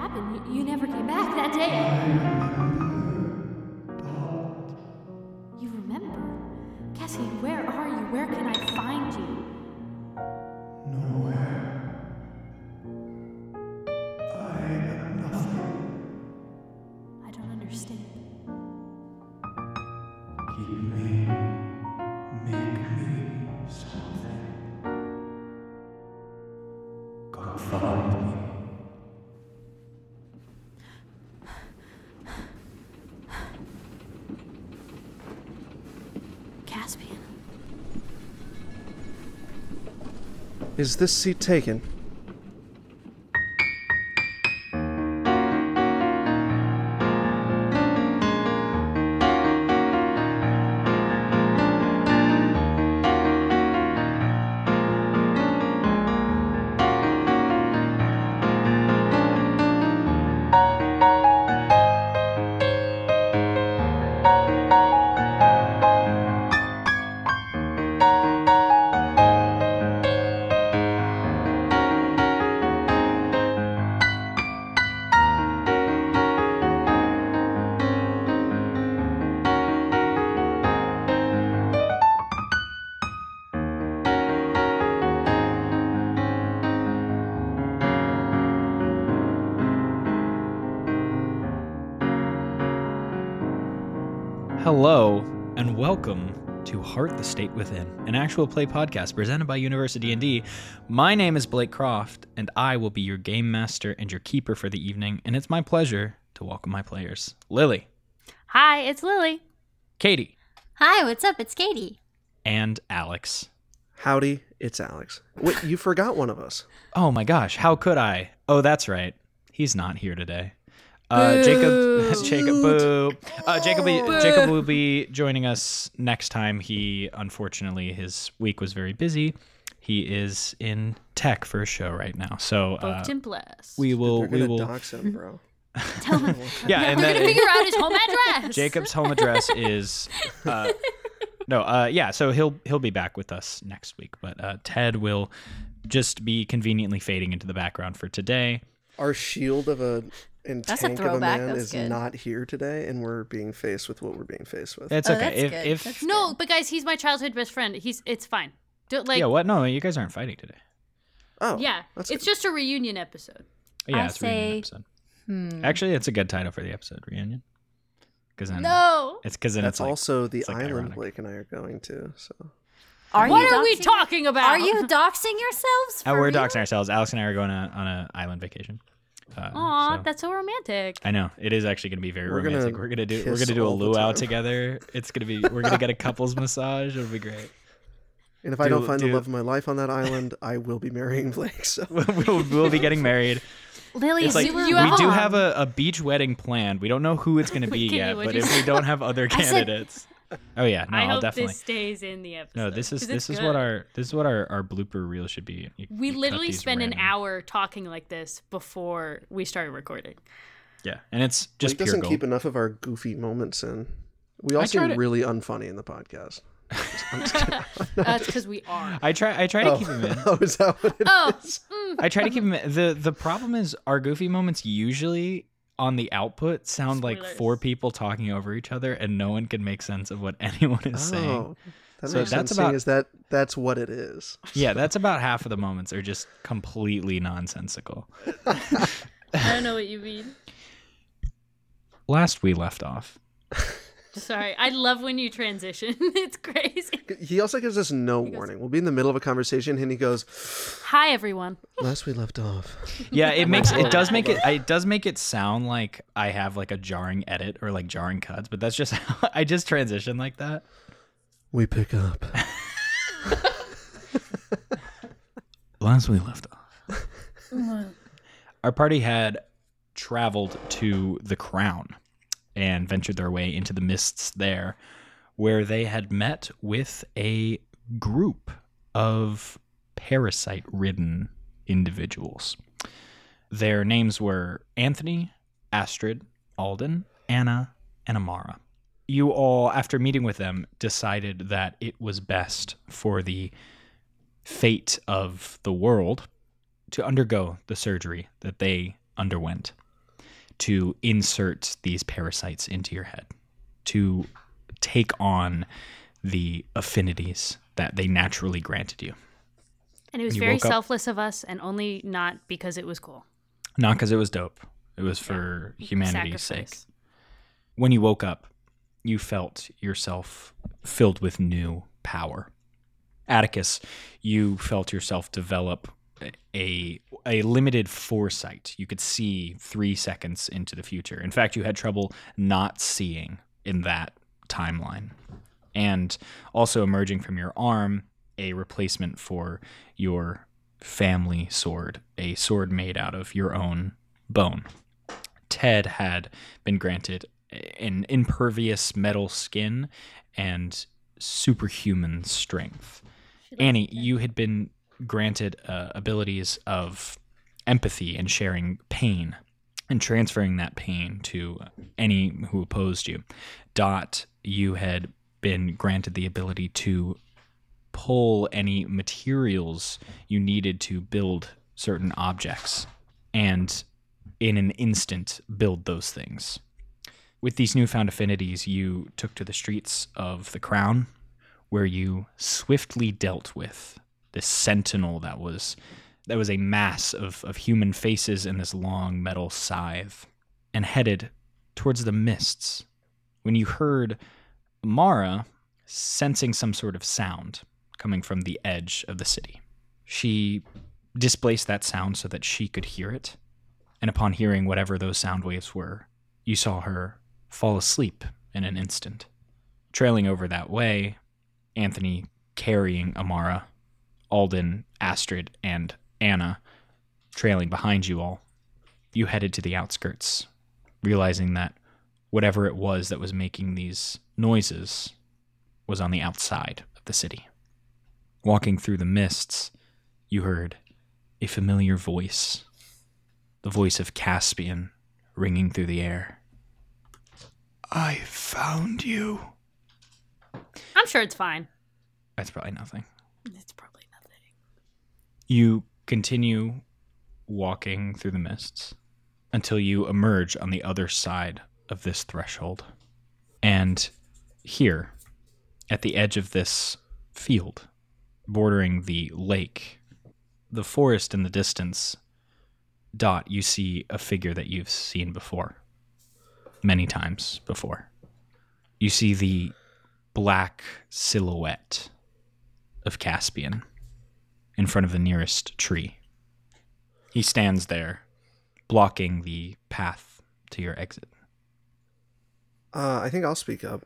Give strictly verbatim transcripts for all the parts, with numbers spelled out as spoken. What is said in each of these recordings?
happened? You, you never came back that day. You remember? Cassian, where are you? Where can I find you? Nowhere. I am nothing. I don't understand. Keep me. Make me something. Come find me. Caspian. Is this seat taken? Hello, and welcome to Heart the State Within, an actual play podcast presented by University D and D. My name is Blake Croft, and I will be your game master and your keeper for the evening, and it's my pleasure to welcome my players. Lily. Hi, it's Lily. Katie. Hi, what's up? It's Katie. And Alex. Howdy, it's Alex. Wait, you forgot one of us. Oh my gosh, how could I? Oh, that's right. He's not here today. Uh, Jacob, Jacob, boo. Uh, Jacob, Boo. Jacob will be joining us next time. He, unfortunately, his week was very busy. He is in tech for a show right now, so uh, Booked and blessed. we will, They're we gonna will, dox him, bro. Tell him. yeah. And They're that, gonna figure out his home address. Jacob's home address is, uh, no, uh, yeah. So he'll he'll be back with us next week, but uh, Ted will just be conveniently fading into the background for today. Our shield of a and That's a tank of a throwback, man that's is good. not here today, and we're being faced with what we're being faced with. It's Oh, okay. that's if good. if That's No, but guys, he's my childhood best friend. He's it's fine. Don't like yeah, what? No, you guys aren't fighting today. oh, yeah. that's It's good. just a reunion episode. Yeah, I it's a reunion say- episode. Hmm. Actually, it's a good title for the episode, reunion. Because then No. it's because then That's it's like, also the it's, like, island ironic. Blake and I are going to. So Are What you are we doxing- talking about? Are you doxing yourselves? Oh, for we're real? doxing ourselves. Alex and I are going on on an island vacation. Uh, Aw, so- that's so romantic. I know it is actually going to be very We're gonna romantic. we're gonna do we're kiss gonna do a all the luau time. together. It's gonna be we're gonna get a couples massage. It'll be great. and if I Do- don't find do- the love of my life on that island, I will be marrying Blake. So we'll, we'll be getting married. Lily, It's like you were you we wrong. do have a, a beach wedding planned. We don't know who it's going to be Wait, Katie, yet, what'd but you if say? we don't have other I said- candidates, oh yeah, no, I I'll hope definitely. this stays in the episode. No, this is 'cause this it's is what good. our this is what our, our blooper reel should be. You- We you cut literally these spent an random- hour talking like this before we started recording. Yeah, and it's just Blake pure doesn't gold. keep enough of our goofy moments in. We all I try seem to- really unfunny in the podcast. I'm just kidding. That's because we are. I try I try to oh. keep him in. oh, is that what it Oh, is? mm, I try to keep him in. the the problem is our goofy moments usually on the output sound like Spoilers. four people talking over each other, and no one can make sense of what anyone is saying. Oh, that So makes that's sense. about- Seeing as that that's what it is. Yeah, that's about half of the moments are just completely nonsensical. I don't know what you mean. Last we left off. Sorry, I love when you transition. It's crazy. He also gives us no warning. We'll be in the middle of a conversation, and he goes, Hi, everyone. "Last we left off." Yeah, it makes it does make it it does make it sound like I have like a jarring edit or like jarring cuts, but that's just how I just transition like that. We pick up. Last we left off. Our party had traveled to the Crown and ventured their way into the mists there, where they had met with a group of parasite-ridden individuals. Their names were Anthony, Astrid, Alden, Anna, and Amara. You all, after meeting with them, decided that it was best for the fate of the world to undergo the surgery that they underwent. to insert these parasites into your head, to take on the affinities that they naturally granted you. And it was You very woke up- selfless of us, and only not because it was cool. Not because it was dope. It was for humanity's Sacrifice. sake. When you woke up, you felt yourself filled with new power. Atticus, you felt yourself develop a a limited foresight. You could see three seconds into the future. In fact, you had trouble not seeing in that timeline. And also emerging from your arm, a replacement for your family sword, a sword made out of your own bone. Ted had been granted an impervious metal skin and superhuman strength. Annie, you had been granted uh, abilities of empathy and sharing pain and transferring that pain to any who opposed you. Dot, you had been granted the ability to pull any materials you needed to build certain objects and in an instant build those things. With these newfound affinities, you took to the streets of the Crown, where you swiftly dealt with this sentinel that was that was a mass of, of human faces in this long metal scythe, and headed towards the mists when you heard Mara sensing some sort of sound coming from the edge of the city. She displaced that sound so that she could hear it, and upon hearing whatever those sound waves were, you saw her fall asleep in an instant. Trailing over that way, Anthony carrying Amara, Alden, Astrid, and Anna trailing behind you all, you headed to the outskirts, realizing that whatever it was that was making these noises was on the outside of the city. Walking through the mists, you heard a familiar voice, the voice of Caspian ringing through the air. I found you. I'm sure it's fine. That's probably nothing. It's probably nothing. You continue walking through the mists until you emerge on the other side of this threshold. And here, at the edge of this field, bordering the lake, the forest in the distance, Dot, you see a figure that you've seen before. Many times before. You see the black silhouette of Caspian in front of the nearest tree. He stands there, blocking the path to your exit. Uh, I think I'll speak up.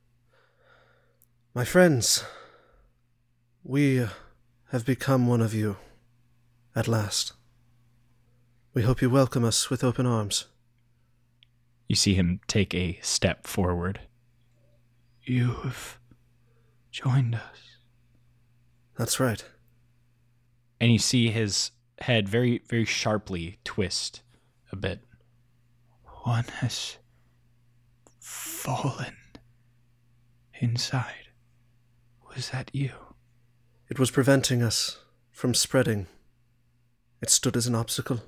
My friends, we have become one of you, at last. We hope you welcome us with open arms. You see him take a step forward. You have joined us. That's right. And you see his head very, very sharply twist a bit. One has fallen inside. Was that you? It was preventing us from spreading. It stood as an obstacle.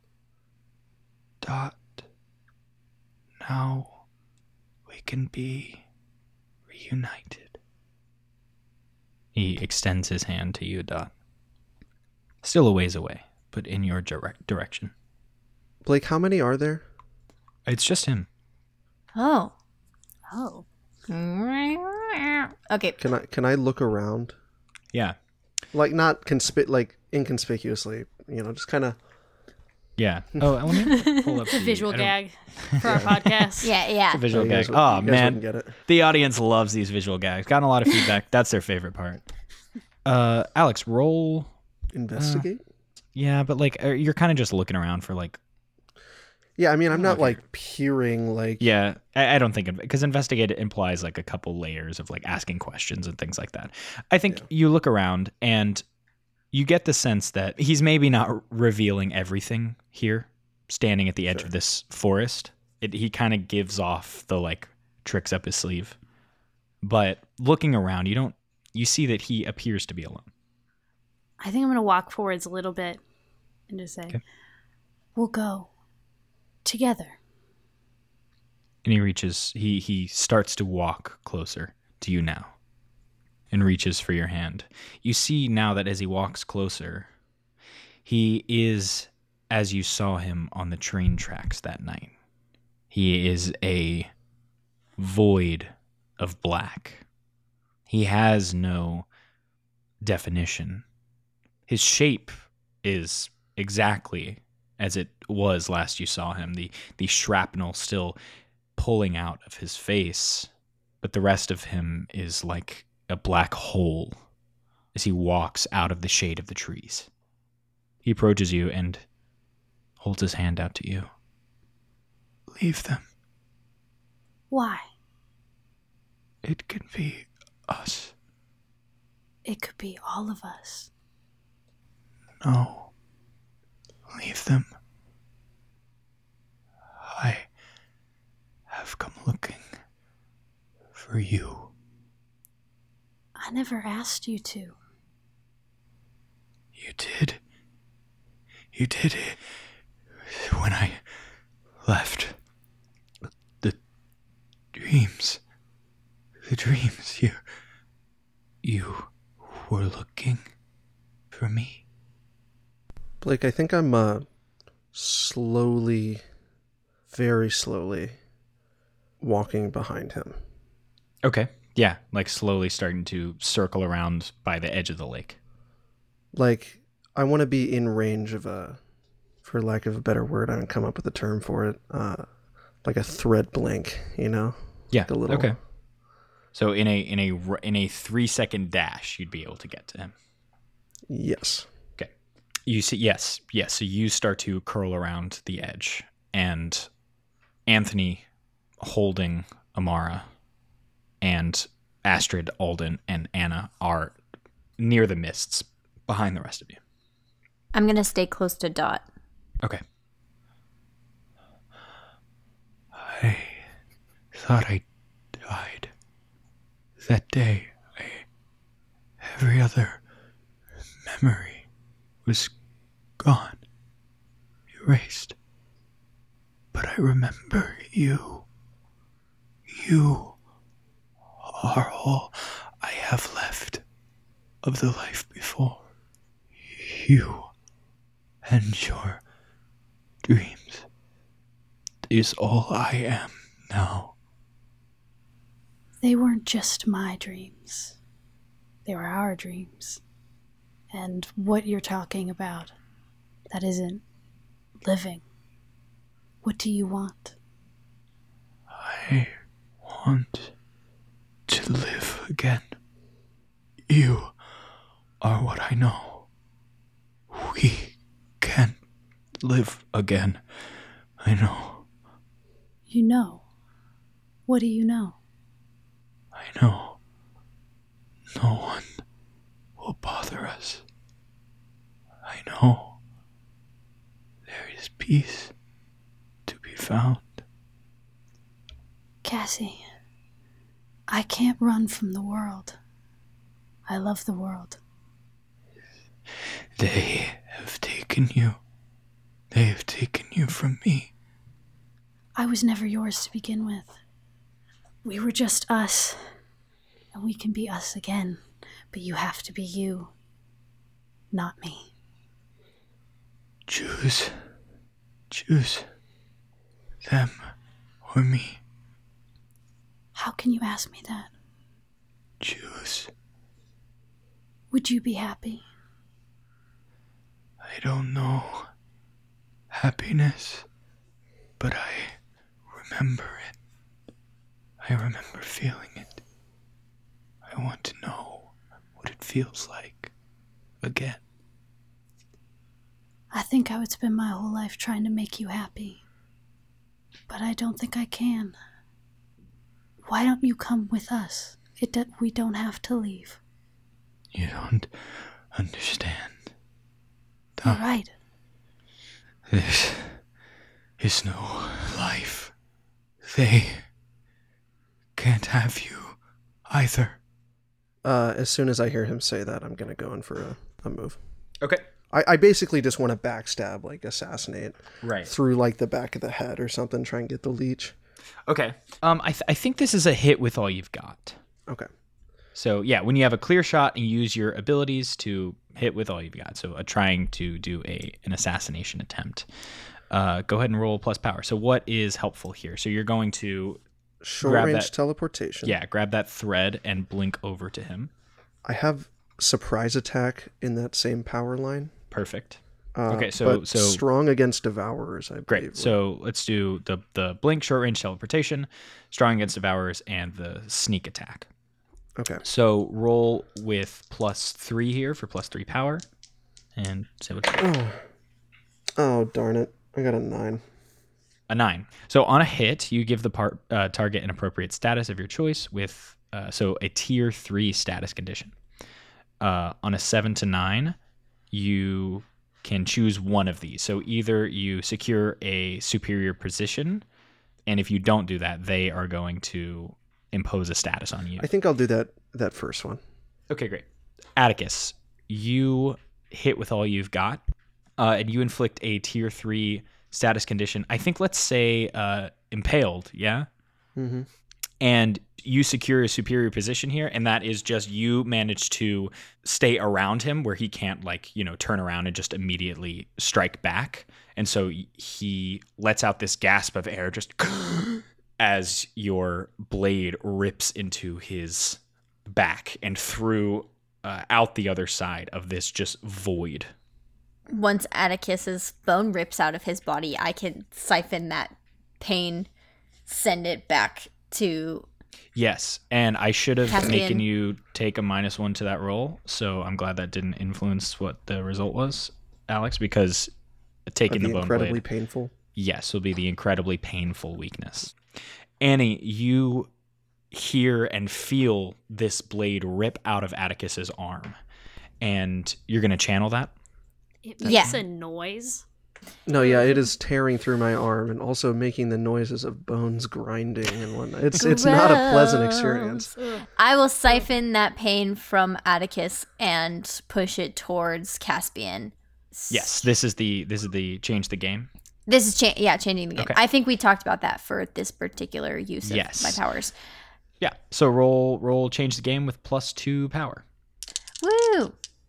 Dot. Now we can be reunited. He extends his hand to you, Dot. Still a ways away, but in your direct direction. Blake, how many are there? It's just him. Oh. Oh. Okay. Can I can I look around? Yeah. Like not conspi- like inconspicuously, you know, just kind of. Yeah. Oh, let me pull up The the visual I don't- gag for our podcast. Yeah, yeah. The visual you guys gag. would- Oh you guys man, wouldn't get it. the audience loves these visual gags. Gotten a lot of feedback. That's their favorite part. Uh, Alex, roll. Investigate. Yeah, but like uh, you're kind of just looking around for like. Yeah, I mean, I'm not Okay. like peering, like. Yeah, I, I don't think because investigate implies like a couple layers of like asking questions and things like that. I think Yeah. you look around and you get the sense that he's maybe not revealing everything here, standing at the edge Sure. of this forest. It, he kind of gives off the like tricks up his sleeve, but looking around, you don't. You see that he appears to be alone. I think I'm going to walk forwards a little bit and just say, Okay. we'll go together. And he reaches, he, he starts to walk closer to you now and reaches for your hand. You see now that as he walks closer, he is as you saw him on the train tracks that night. He is a void of black. He has no definition. His shape is exactly as it was last you saw him, the, the shrapnel still pulling out of his face, but the rest of him is like a black hole as he walks out of the shade of the trees. He approaches you and holds his hand out to you. Leave them. Why? It can be us. It could be all of us. No. Leave them. I have come looking for you. I never asked you to. You did. You did it when I left. The dreams. The dreams. You. You were looking for me. Blake, I think I'm uh, slowly, very slowly walking behind him. Okay. Yeah, like slowly starting to circle around by the edge of the lake. Like, I want to be in range of a, for lack of a better word, I don't come up with a term for it, uh, like a thread blink, you know? Yeah, Like a little, okay. So in a in a r- in a three second dash, you'd be able to get to him. Yes. Okay. You see, yes, yes. So you start to curl around the edge, and Anthony holding Amara, and Astrid, Alden, and Anna are near the mists behind the rest of you. I'm going to stay close to Dot. Okay. I thought I died. That day, I, every other memory was gone, erased. But I remember you. You are all I have left of the life before. You and your dreams is all I am now. They weren't just my dreams. They were our dreams. And what you're talking about, that isn't living. What do you want? I want to live again. You are what I know. We can live again. I know. You know. What do you know? I know. No one will bother us. I know. There is peace to be found. Cassie, I can't run from the world. I love the world. They have taken you. They have taken you from me. I was never yours to begin with. We were just us. And we can be us again. But you have to be you. Not me. Choose. Choose. Them or me. How can you ask me that? Choose. Would you be happy? I don't know happiness, but I remember it. I remember feeling it. I want to know what it feels like again. I think I would spend my whole life trying to make you happy. But I don't think I can. Why don't you come with us? It do- we don't have to leave. You don't understand. You're right. This is no life. They can't have you either. Uh, as soon as I hear him say that, I'm going to go in for a, a move. Okay. I, I basically just want to backstab, like assassinate Right. through like the back of the head or something, try and get the leech. Okay. Um, I, th- I think this is a hit with all you've got. Okay. So, yeah, when you have a clear shot and you use your abilities to hit with all you've got. So, uh, trying to do a an assassination attempt. Uh, go ahead and roll plus power. So, what is helpful here? So, you're going to Short grab range that, teleportation. Yeah, grab that thread and blink over to him. I have surprise attack in that same power line. Perfect. Uh, Okay, so- but so- strong against devourers, I believe. Great. So, let's do the, the blink, short range teleportation, strong against devourers, and the sneak attack. Okay. So, roll with plus three here for plus three power. And say what you get. Oh. Oh, darn it. I got a nine. A nine. So on a hit, you give the part, uh, target an appropriate status of your choice with uh, so a tier three status condition. Uh, on a seven to nine, you can choose one of these. So either you secure a superior position, and if you don't do that, they are going to impose a status on you. I think I'll do that that first one. Okay, great. Atticus, you hit with all you've got, uh, and you inflict a tier three status condition. I think let's say uh, impaled, yeah? Mm-hmm. And you secure a superior position here, and that is just you manage to stay around him where he can't, like, you know, turn around and just immediately strike back. And so he lets out this gasp of air just as your blade rips into his back and through uh, out the other side of this just void. Once Atticus's bone rips out of his body, I can siphon that pain, send it back to... Yes, and I should have Caspian. taken you take a minus one to that roll, so I'm glad that didn't influence what the result was, Alex, because taking the the bone incredibly blade, painful. yes, will be the incredibly painful weakness. Annie, you hear and feel this blade rip out of Atticus's arm, and you're going to channel that? It Yeah. makes a noise. No, yeah, it is tearing through my arm and also making the noises of bones grinding and whatnot. It's it's not a pleasant experience. I will siphon that pain from Atticus and push it towards Caspian. Yes, this is the this is the change the game. This is, cha- yeah, changing the game. Okay. I think we talked about that for this particular use of Yes. my powers. Yeah, so roll roll change the game with plus two power. Woo!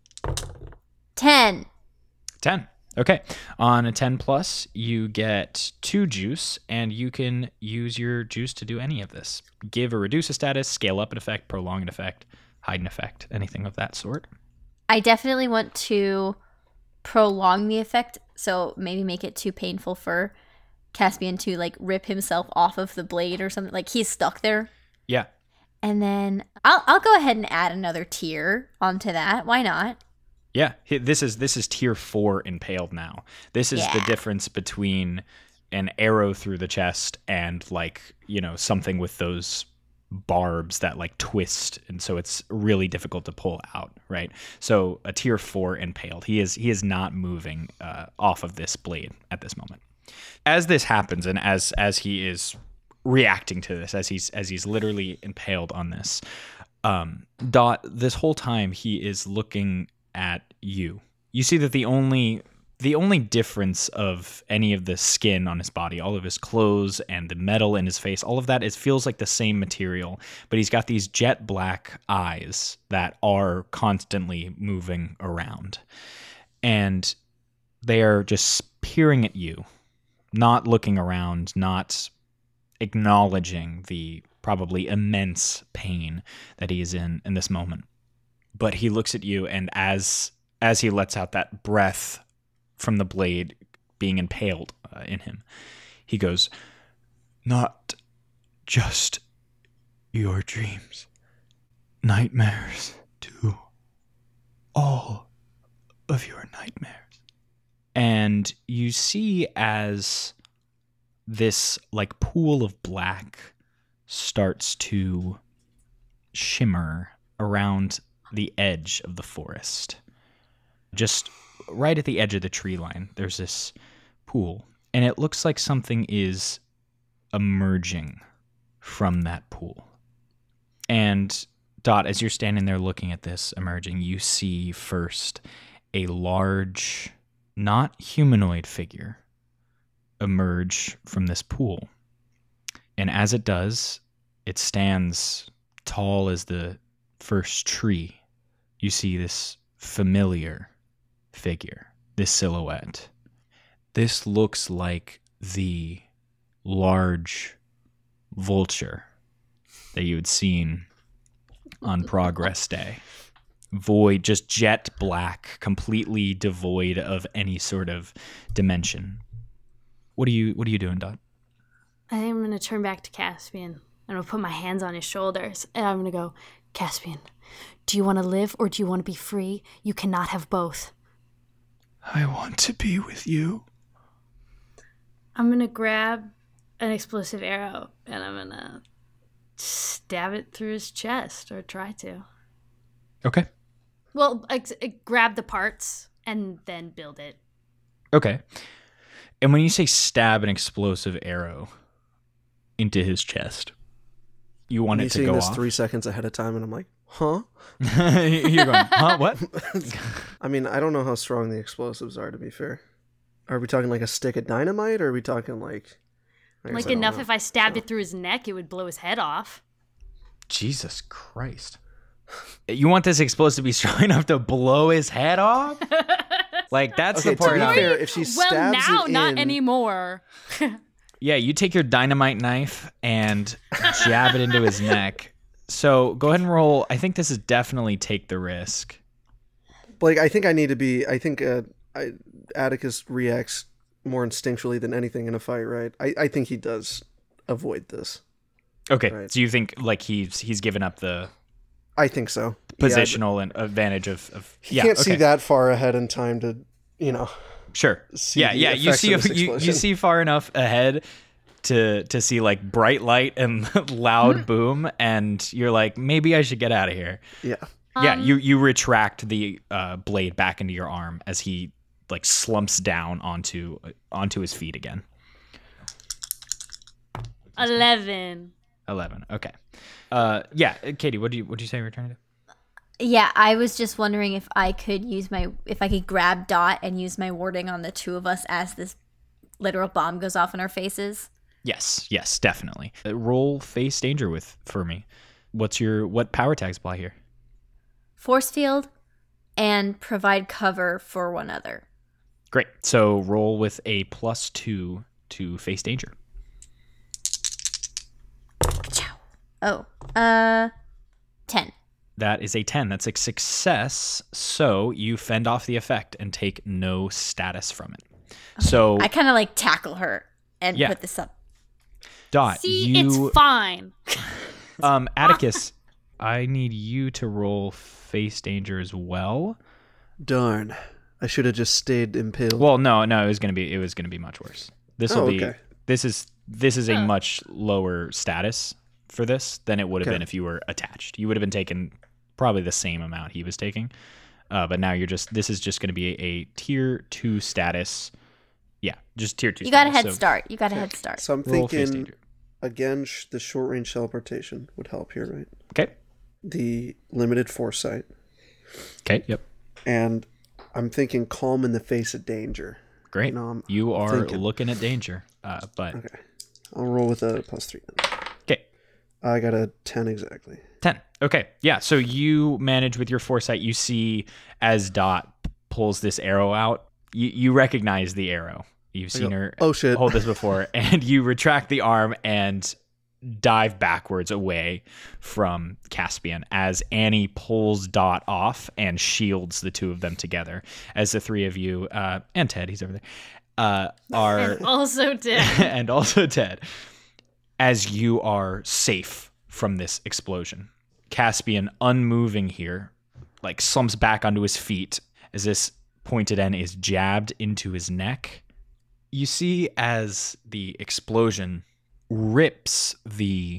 Ten. ten. Okay. On a ten plus, you get two juice, and you can use your juice to do any of this. Give or reduce a status, scale up an effect, prolong an effect, hide an effect, anything of that sort. I definitely want to prolong the effect, so maybe make it too painful for Caspian to like rip himself off of the blade or something. Like he's stuck there. Yeah. And then I'll I'll go ahead and add another tier onto that. Why not? Yeah. Hi- This is this is tier four impaled now. This is the Yeah. difference between an arrow through the chest and, like, you know, something with those barbs that like twist, and so it's really difficult to pull out, right? So a tier four impaled. He is he is not moving uh, off of this blade at this moment. As this happens, and as as he is reacting to this, as he's as he's literally impaled on this, um, Dot, this whole time he is looking at you. You see that the only the only difference of any of the skin on his body, all of his clothes and the metal in his face, all of that is feels like the same material, but he's got these jet black eyes that are constantly moving around. And they are just peering at you, not looking around, not acknowledging the probably immense pain that he is in in this moment. But he looks at you, and as as he lets out that breath from the blade being impaled uh, in him, he goes, "Not just your dreams, nightmares too. All of your nightmares." And you see as this like pool of black starts to shimmer around the edge of the forest. Just right at the edge of the tree line, there's this pool, and it looks like something is emerging from that pool. And Dot, as you're standing there looking at this emerging, you see first a large, not humanoid figure emerge from this pool. And as it does, it stands tall as the first tree. You see this familiar figure, this silhouette. This looks like the large vulture that you had seen on Progress Day. Void, just jet black, completely devoid of any sort of dimension. What are you what are you doing, Dot? I think I'm going to turn back to Caspian. I'm going to put my hands on his shoulders, and I'm going to go, Caspian, do you want to live or do you want to be free? You cannot have both. I want to be with you. I'm going to grab an explosive arrow, and I'm going to stab it through his chest, or try to. Okay. Well, ex- grab the parts and then build it. Okay. And when you say stab an explosive arrow into his chest, you want Me it to seeing go this off? three seconds ahead of time, and I'm like, huh? You're going, huh? What? I mean, I don't know how strong the explosives are, to be fair. Are we talking like a stick of dynamite, or are we talking like... I guess Like I don't enough know. if I stabbed it through his neck, it would blow his head off. Jesus Christ. You want this explosive to be strong enough to blow his head off? Like, that's Okay, the to part be I'm... fair, if she Well, stabs now, it not in, anymore. Yeah, you take your dynamite knife and jab it into his neck. So go ahead and roll. I think this is definitely take the risk. Like, I think I need to be... I think uh, I, Atticus reacts more instinctually than anything in a fight, right? I, I think he does avoid this. Okay, Right. so you think like he's he's given up the I think so. Yeah, positional and advantage of, of he yeah, can't okay. see that far ahead in time to, you know... Sure. see Yeah, the yeah. You effects see of this you, you explosion. see far enough ahead to to see like bright light and loud boom, and you're like, maybe I should get out of here. Yeah. yeah, Um, you you retract the uh, blade back into your arm as he like slumps down onto onto his feet again. Eleven. Eleven. Okay. Uh, yeah, Katie, what do you what do you say we're trying to do? Yeah, I was just wondering if I could use my if I could grab Dot and use my warding on the two of us as this literal bomb goes off in our faces. Yes, yes, definitely. Uh, roll face danger with for me. What's your what power tags apply here? Force field and provide cover for one another. Great. So roll with a plus two to face danger. Oh, uh, ten. That is a ten. That's a success. So you fend off the effect and take no status from it. So I kind of like tackle her and Yeah. put this up. Dot, See, you it's fine. um Atticus, I need you to roll face danger as well. Darn. I should have just stayed impaled. Well, no, no, it was gonna be it was gonna be much worse. This will Oh, be okay. this is this is a Huh. much lower status for this than it would have Okay. been if you were attached. You would have been taking probably the same amount he was taking. Uh, but now you're just this is just gonna be a, a tier two status. Yeah, just tier two You got a status. head So start. You got a head start. So I'm roll face thinking, danger. again, sh- the short range teleportation would help here, right? Okay. The limited foresight. Okay, yep. And I'm thinking calm in the face of danger. Great. No, I'm you are thinking. looking at danger. Uh, but Okay. I'll roll with a plus three then. okay. I got a ten exactly. ten. Okay. Yeah. So you manage with your foresight. You see as Dot pulls this arrow out, you, you recognize the arrow. You've I seen go, her "Oh, shit." hold this before, and you retract the arm and dive backwards away from Caspian as Annie pulls Dot off and shields the two of them together as the three of you, uh, and Ted, he's over there, uh, are Also dead. and also Ted, as you are safe from this explosion. Caspian, unmoving here, like slumps back onto his feet as this pointed end is jabbed into his neck. You see as the explosion rips the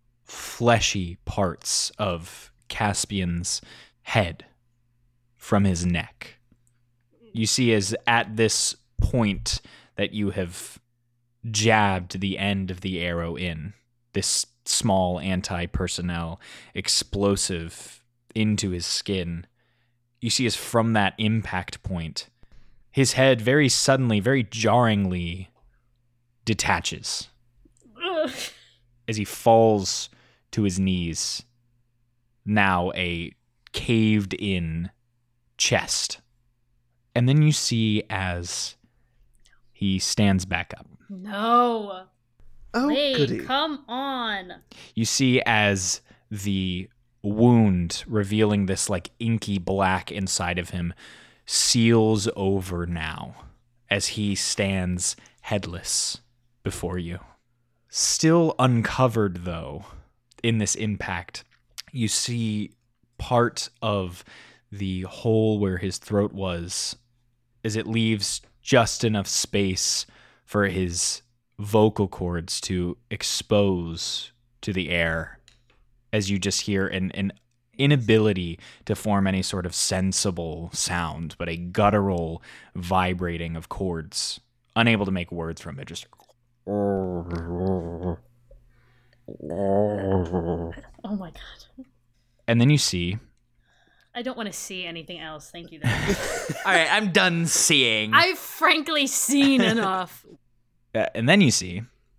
fleshy parts of Caspian's head from his neck. You see as at this point that you have jabbed the end of the arrow in, this small anti-personnel explosive into his skin. You see as from that impact point, his head very suddenly, very jarringly detaches. Ugh. as he falls to his knees, now a caved in chest. And then you see as he stands back up. No. Oh, Wait, goody. come on. You see as the wound, revealing this like inky black inside of him, seals over now as he stands headless before you. Still uncovered, though, in this impact, you see part of the hole where his throat was, as it leaves just enough space for his vocal cords to expose to the air, as you just hear an, an inability to form any sort of sensible sound, but a guttural vibrating of chords, unable to make words from it, just... Oh my god. And then you see... I don't want to see anything else. Thank you. Dad. All right, I'm done seeing. I've frankly seen enough. Uh, and then you see,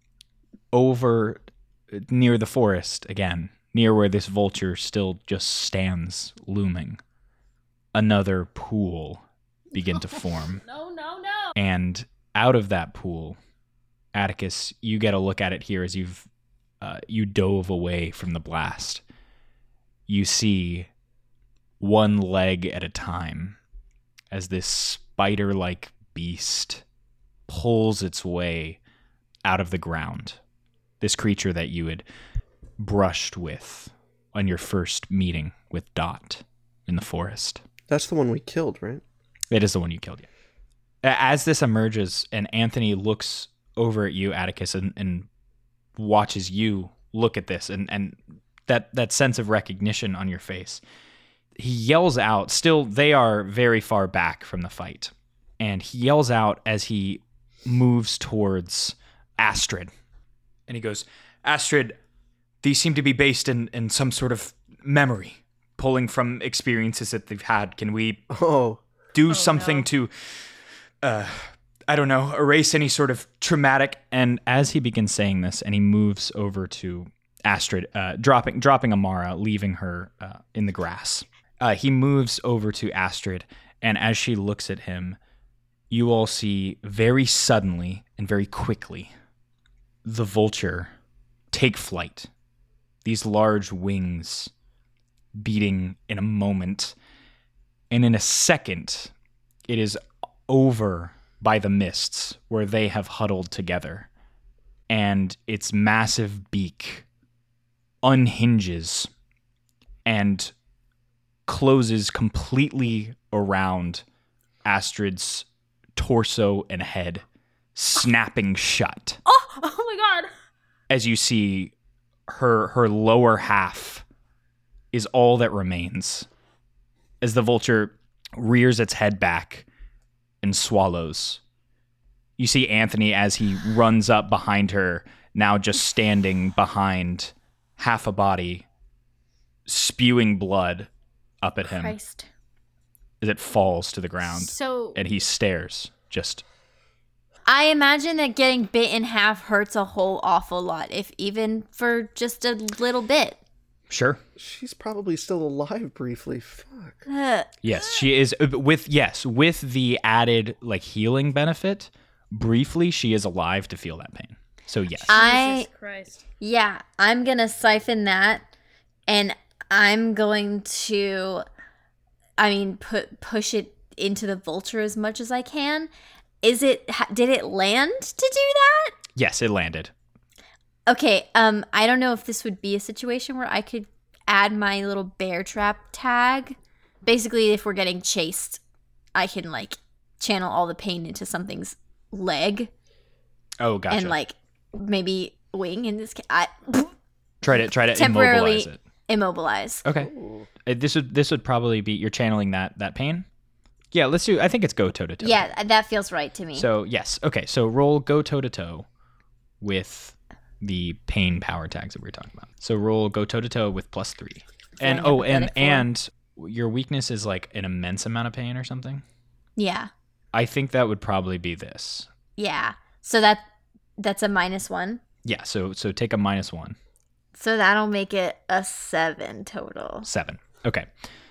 over near the forest again, near where this vulture still just stands looming, another pool begin to form. No, no, no. And out of that pool, Atticus, you get a look at it here as you've uh, you dove away from the blast. You see one leg at a time as this spider-like beast pulls its way out of the ground. This creature that you had brushed with on your first meeting with Dot in the forest. That's the one we killed, right? It is the one you killed, yeah. As this emerges and Anthony looks over at you, Atticus, and, and watches you look at this and, and that, that sense of recognition on your face, he yells out, still they are very far back from the fight, and he yells out as he moves towards Astrid. And he goes, Astrid, these seem to be based in, in some sort of memory, pulling from experiences that they've had. Can we Oh. do Oh, something no. to, uh, I don't know, erase any sort of traumatic? And as he begins saying this, and he moves over to Astrid, uh, dropping dropping Amara, leaving her uh, in the grass. Uh, he moves over to Astrid, and as she looks at him, you all see very suddenly and very quickly the vulture take flight. These large wings beating in a moment, and in a second, it is over by the mists where they have huddled together, and its massive beak unhinges and closes completely around Astrid's torso and head, snapping shut. Oh, oh my god. As you see, her her lower half is all that remains. As the vulture rears its head back and swallows. You see Anthony as he runs up behind her, now just standing behind half a body, spewing blood up at him Christ. as it falls to the ground. So And he stares, just... I imagine that getting bit in half hurts a whole awful lot, if even for just a little bit. Sure. She's probably still alive briefly. Fuck. Ugh. Yes, she is uh, with yes, with the added like healing benefit. Briefly, she is alive to feel that pain. So yes. I Jesus Christ. yeah, I'm gonna siphon that, and I'm going to, I mean, put push it into the vulture as much as I can. Is it? ha- Did it land to do that? Yes, it landed. Okay, um, I don't know if this would be a situation where I could add my little bear trap tag. Basically, if we're getting chased, I can like channel all the pain into something's leg Oh, gotcha. and like maybe wing in this case. I try to try to temporarily immobilize it. immobilize. Okay. Uh, This would this would probably be you're channeling that that pain. Yeah, let's do. I think it's go toe to toe. Yeah, that feels right to me. So yes, okay. So roll go toe to toe with the pain power tags that we were talking about. So roll go toe to toe with plus three. And Feeling oh, and empathetic for. and your weakness is like an immense amount of pain or something. yeah, I think that would probably be this. yeah. So that that's a minus one. Yeah, so so take a minus one. So that'll make it a seven total. Seven. Okay.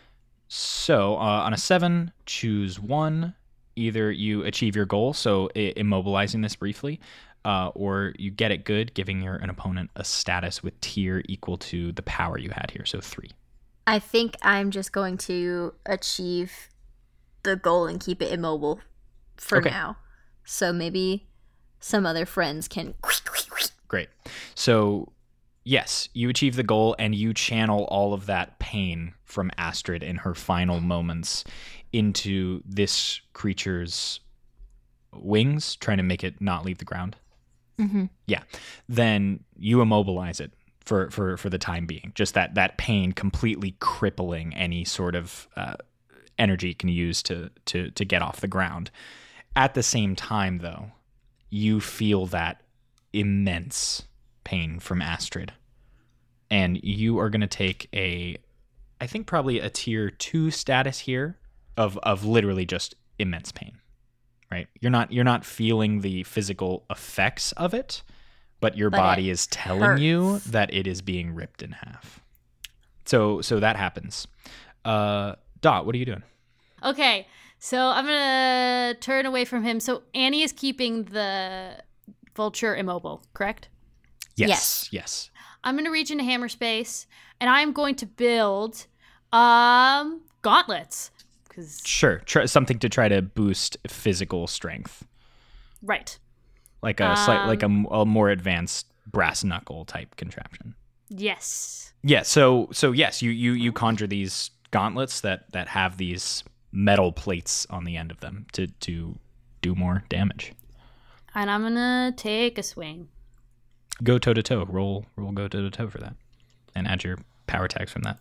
So uh, on a seven, choose one. Either you achieve your goal, so I- immobilizing this briefly, uh, or you get it good, giving your an opponent a status with tier equal to the power you had here, so three. I think I'm just going to achieve the goal and keep it immobile for Okay. now. So maybe some other friends can. Great. So, yes, you achieve the goal and you channel all of that pain from Astrid in her final moments into this creature's wings, trying to make it not leave the ground. Mm-hmm. Yeah. Then you immobilize it for, for, for the time being. Just that, that pain completely crippling any sort of uh, energy it can use to, to, to get off the ground. At the same time, though, you feel that immense pain from Astrid. And you are going to take a, I think probably a tier two status here of, of literally just immense pain, right? You're not, you're not feeling the physical effects of it, but your But body it is telling you hurts. that it is being ripped in half. So, so that happens. Uh, Dot, what are you doing? Okay, so I'm gonna turn away from him. So Annie is keeping the vulture immobile, correct? Yes. Yes. Yes. I'm gonna reach into hammer space, and I'm going to build um gauntlets. Cause Sure. Try, something to try to boost physical strength. right, Like a slight, like a, Um, m- a more advanced brass knuckle type contraption. yes. Yeah. So so yes, you you you conjure these gauntlets that that have these metal plates on the end of them to to do more damage. And I'm gonna take a swing. Go toe to toe. Roll roll go toe to toe for that, and add your power tags from that.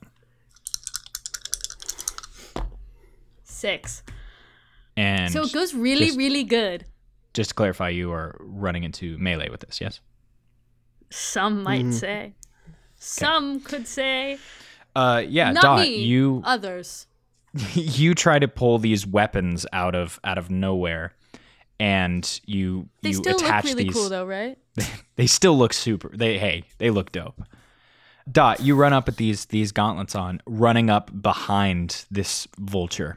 Six. And So it goes really, just- really good. just to clarify, you are running into melee with this. Yes. Some might Mm. say. Some could say. Uh yeah. Not Dot, me. you Others. you try to pull these weapons out of out of nowhere, and you They you still look attach really these. cool, though, right? They still look super. They hey, they look dope. Dot, you run up with these these gauntlets on, running up behind this vulture,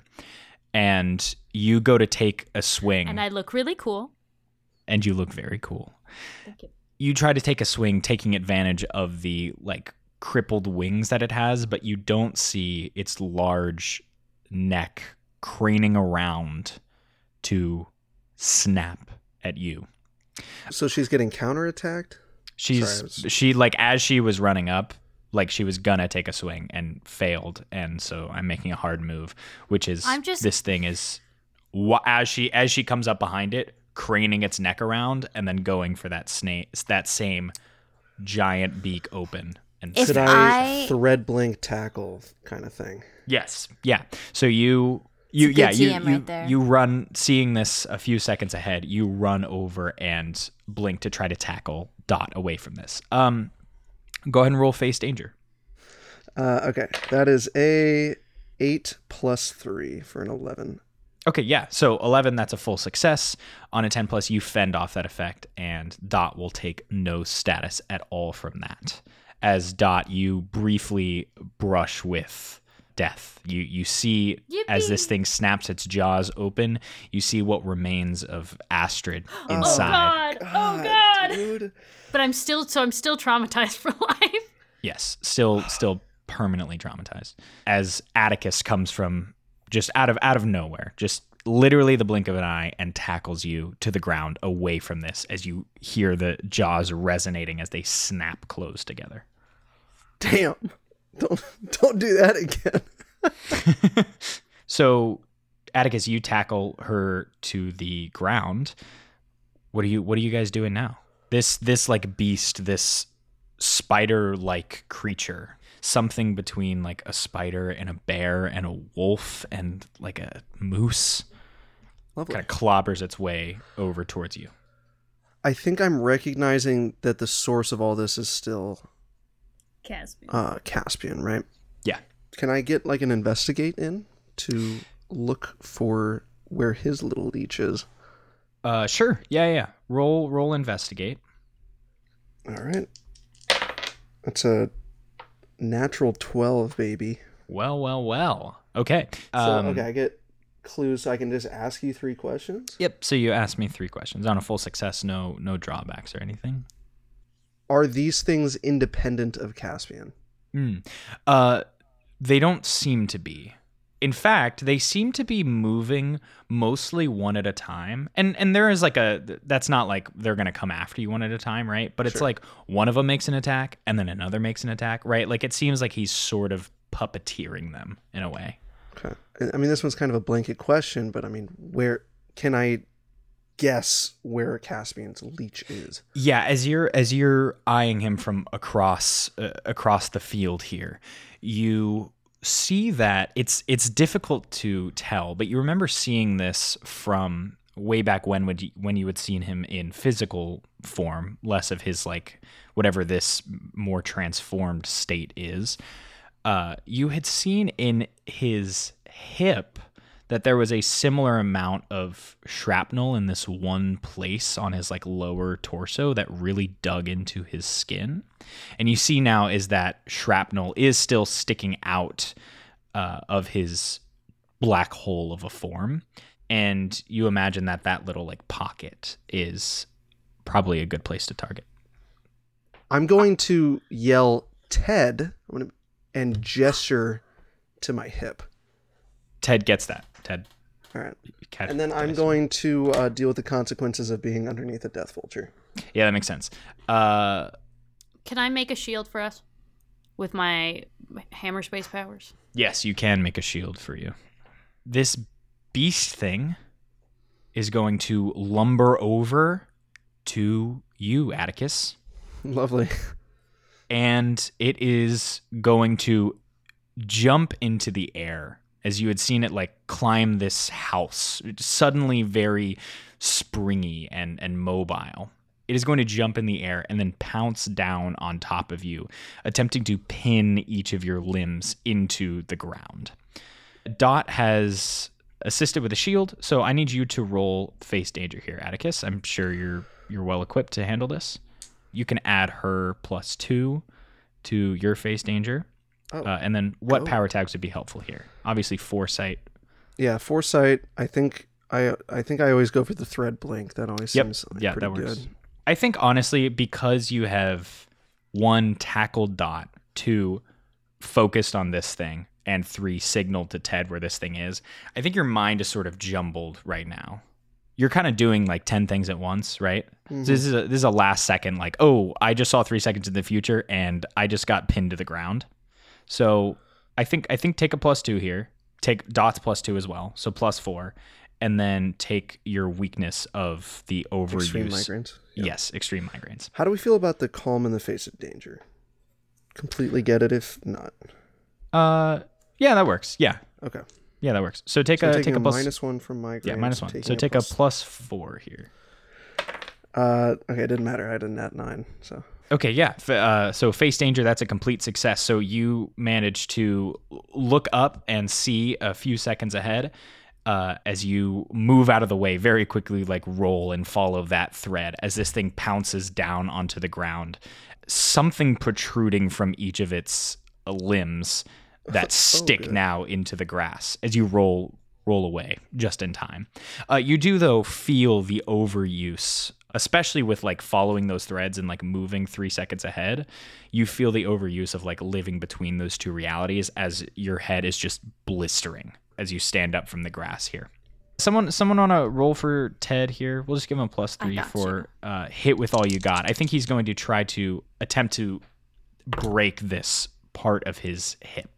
and you go to take a swing, And I look really cool. and you look very cool. Thank you. You try to take a swing, taking advantage of the like crippled wings that it has, but you don't see its large neck craning around to snap at you. So she's getting counterattacked? She's Sorry, I was- she like as she was running up, like she was gonna take a swing and failed, and so I'm making a hard move, which is I'm just- this thing is wh- as she as she comes up behind it, craning its neck around and then going for that snake that same giant beak open and If Could snap. I, I- thread blink tackle kind of thing? Yes, yeah. So you you It's a yeah good you T M you, right there. you run seeing this a few seconds ahead. You run over and blink to try to tackle Dot away from this. Um, go ahead and roll face danger. Uh, okay, that is a eight plus three for an eleven. Okay, yeah. So eleven, that's a full success. On a ten plus, you fend off that effect, and Dot will take no status at all from that. As Dot, you briefly brush with death. You you see as this Yippee. thing snaps its jaws open, you see what remains of Astrid Oh inside. god! Oh god! dude! But I'm still so I'm still traumatized for life. Yes, still still permanently traumatized. As Atticus comes from just out of out of nowhere, just literally the blink of an eye, and tackles you to the ground away from this as you hear the jaws resonating as they snap closed together. Damn! Don't don't do that again. So, Atticus, you tackle her to the ground. What are you what are you guys doing now? This this like beast, this spider-like creature, something between like a spider and a bear and a wolf and like a moose, Lovely. kind of clobbers its way over towards you. I think I'm recognizing that the source of all this is still Caspian. uh, Caspian, right? Yeah. Can I get like an investigate in to look for where his little leech is? Uh, sure. Yeah, yeah. Roll roll investigate. All right. That's a natural twelve, baby. Well, well, well. Okay. So, Um, okay, I get clues so I can just ask you three questions. Yep. So you asked me three questions on a full success. No, no drawbacks or anything. Are these things independent of Caspian? Mm. Uh, they don't seem to be. In fact, they seem to be moving mostly one at a time. And and there is like a, that's not like they're going to come after you one at a time, right? But it's Sure. like one of them makes an attack and then another makes an attack, right? Like it seems like he's sort of puppeteering them in a way. Okay. I mean, this one's kind of a blanket question, but I mean, where can I guess where Caspian's leech is? Yeah, as you're as you're eyeing him from across uh, across the field here, you see that it's it's difficult to tell, but you remember seeing this from way back when would you, when you had seen him in physical form, less of his like whatever this more transformed state is. Uh, you had seen in his hip that there was a similar amount of shrapnel in this one place on his like lower torso that really dug into his skin. And you see now is that shrapnel is still sticking out uh, of his black hole of a form. And you imagine that that little like pocket is probably a good place to target. I'm going to yell Ted I'm gonna, and gesture to my hip. Ted gets that. Ted. All right. Catch, And then I'm catch. going to uh, deal with the consequences of being underneath a death vulture. Yeah, that makes sense. Uh, Can I make a shield for us with my hammer space powers? yes, you can make a shield for you. This beast thing is going to lumber over to you, Atticus, Lovely. and it is going to jump into the air as you had seen it like climb this house, suddenly very springy and, and mobile. It is going to jump in the air and then pounce down on top of you, attempting to pin each of your limbs into the ground. Dot has assisted with a shield, so I need you to roll face danger here, Atticus. I'm sure you're you're well equipped to handle this. You can add her plus two to your face danger. Oh. Uh, and then what Oh. power tags would be helpful here? Obviously, foresight. Yeah, foresight. I think I I think I always go for the thread blink. That always Yep. seems like Yeah, pretty that works. good. I think honestly, because you have one tackled Dot, two focused on this thing, and three signaled to Ted where this thing is, I think your mind is sort of jumbled right now. You're kind of doing like ten things at once, right? Mm-hmm. So this is a, this is a last second, like, oh, I just saw three seconds in the future, and I just got pinned to the ground. So I think I think take a plus two here. Take Dot's plus two as well, so plus four, and then take your weakness of the overuse. Extreme migraines. Yeah. Yes, extreme migraines. How do we feel about the calm in the face of danger? Completely get it. If not, Uh, yeah, that works. Yeah, okay. yeah, that works. So take So a taking take a plus. minus one from migraines. yeah, minus one. taking So take plus- a plus four here. Uh, okay, it didn't matter. I had a net nine. So Okay, yeah. F- Uh, so face danger, that's a complete success. So you manage to look up and see a few seconds ahead uh, as you move out of the way very quickly, like roll and follow that thread as this thing pounces down onto the ground. Something protruding from each of its limbs that stick good. now into the grass as you roll roll away just in time. Uh, you do, though, feel the overuse, especially with like following those threads and like moving three seconds ahead. You feel the overuse of like living between those two realities as your head is just blistering as you stand up from the grass here. Someone someone on a roll for Ted here. We'll just give him a plus three got for uh, hit with all you got. I think he's going to try to attempt to break this part of his hip.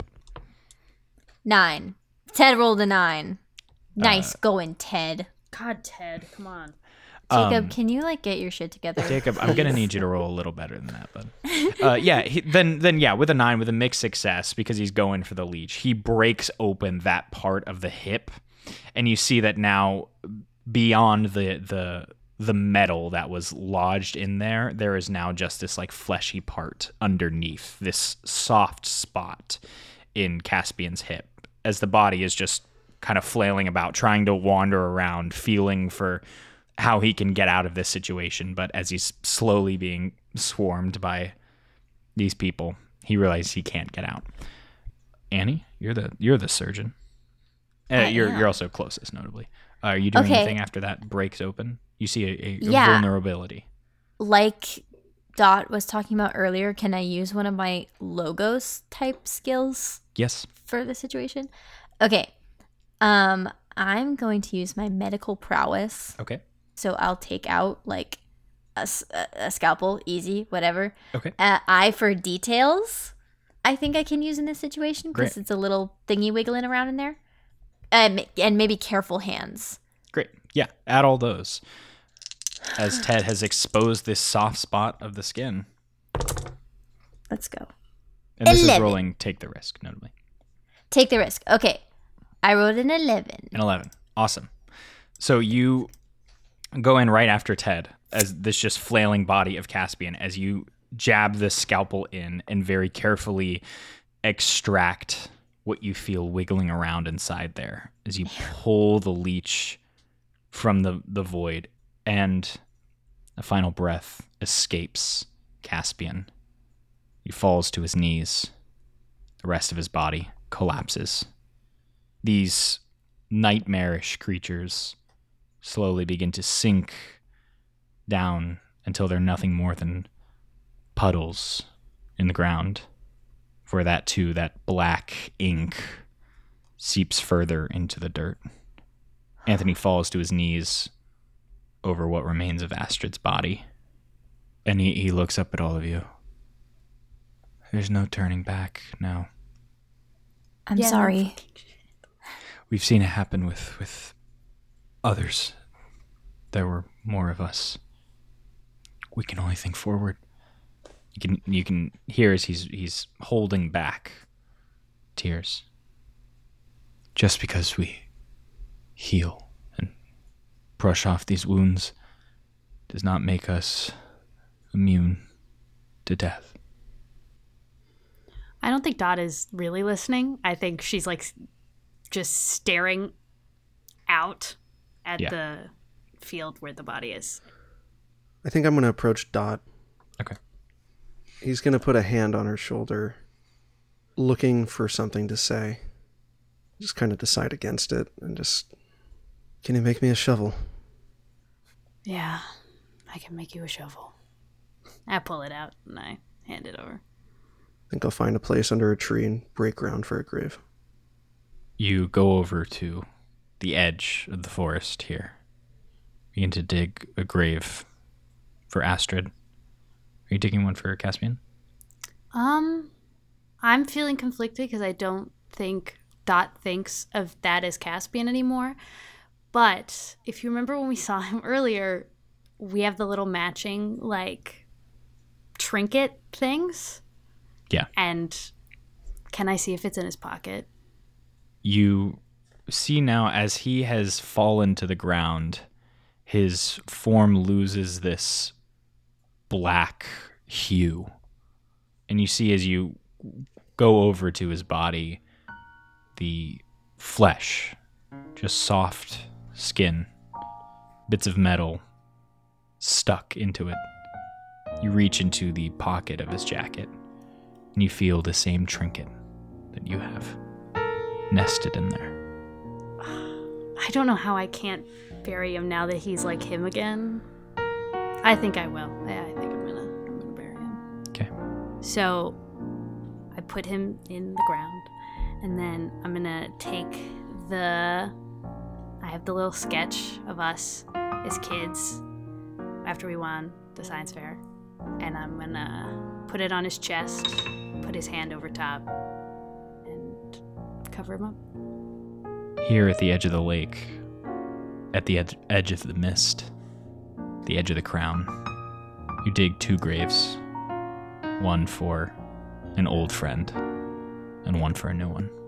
Nine. Ted rolled a nine. Nice Uh, going, Ted. God, Ted, come on. Jacob, Um, can you like get your shit together? Jacob, I'm gonna need you to roll a little better than that, bud. Uh, yeah, he, then then yeah, with a nine, with a mixed success because he's going for the leech, he breaks open that part of the hip, and you see that now beyond the the the metal that was lodged in there, there is now just this like fleshy part underneath, this soft spot in Caspian's hip, as the body is just kind of flailing about, trying to wander around, feeling for how he can get out of this situation. But as he's slowly being swarmed by these people. He realizes he can't get out. Annie, you're the you're the surgeon. Uh, I you're am. you're also closest, notably. Uh, are you doing Okay. anything after that breaks open? You see a, a, a Yeah. vulnerability. Like Dot was talking about earlier, can I use one of my logos type skills Yes. for the situation? Okay. Um, I'm going to use my medical prowess. Okay. So I'll take out like a, s- a- a scalpel, easy, whatever. Okay. Uh, eye for details, I think I can use in this situation because Great. it's a little thingy wiggling around in there. Um, and maybe careful hands. Great. Yeah. Add all those. As Ted has exposed this soft spot of the skin. Let's go. And this is eleven. rolling take the risk, notably. Take the risk. Okay. I rolled an eleven. An eleven. Awesome. So you go in right after Ted as this just flailing body of Caspian as you jab the scalpel in and very carefully extract what you feel wiggling around inside there as you pull the leech from the, the void, and a final breath escapes Caspian. He falls to his knees. The rest of his body collapses. These nightmarish creatures slowly begin to sink down until they're nothing more than puddles in the ground, where that too, that black ink seeps further into the dirt. Anthony falls to his knees over what remains of Astrid's body, and he, he looks up at all of you. There's no turning back now. I'm Yeah. sorry. We've seen it happen with, with others. There were more of us. We can only think forward. You can you can hear as he's he's holding back tears. Just because we heal and brush off these wounds does not make us immune to death. I don't think Dot is really listening. I think she's like just staring out at Yeah. the field where the body is. I think I'm going to approach Dot. Okay. He's going to put a hand on her shoulder, looking for something to say. Just kind of decide against it and just, can you make me a shovel? Yeah, I can make you a shovel. I pull it out and I hand it over. I think I'll find a place under a tree and break ground for a grave. You go over to the edge of the forest here. Begin to dig a grave for Astrid. Are you digging one for Caspian? Um, I'm feeling conflicted because I don't think Dot thinks of that as Caspian anymore. But if you remember when we saw him earlier, we have the little matching, like, trinket things. Yeah. And can I see if it's in his pocket? You see now as he has fallen to the ground, his form loses this black hue. And you see as you go over to his body, the flesh, just soft skin, bits of metal stuck into it. You reach into the pocket of his jacket, and you feel the same trinket that you have nested in there. I don't know how I can't bury him now that he's like him again. I think I will. I, I think I'm gonna, I'm gonna bury him. Okay. So I put him in the ground, and then I'm gonna take the. I have the little sketch of us as kids after we won the science fair, and I'm gonna put it on his chest, put his hand over top, and cover him up. Here at the edge of the lake, at the ed- edge of the mist, the edge of the crown, you dig two graves, one for an old friend and one for a new one.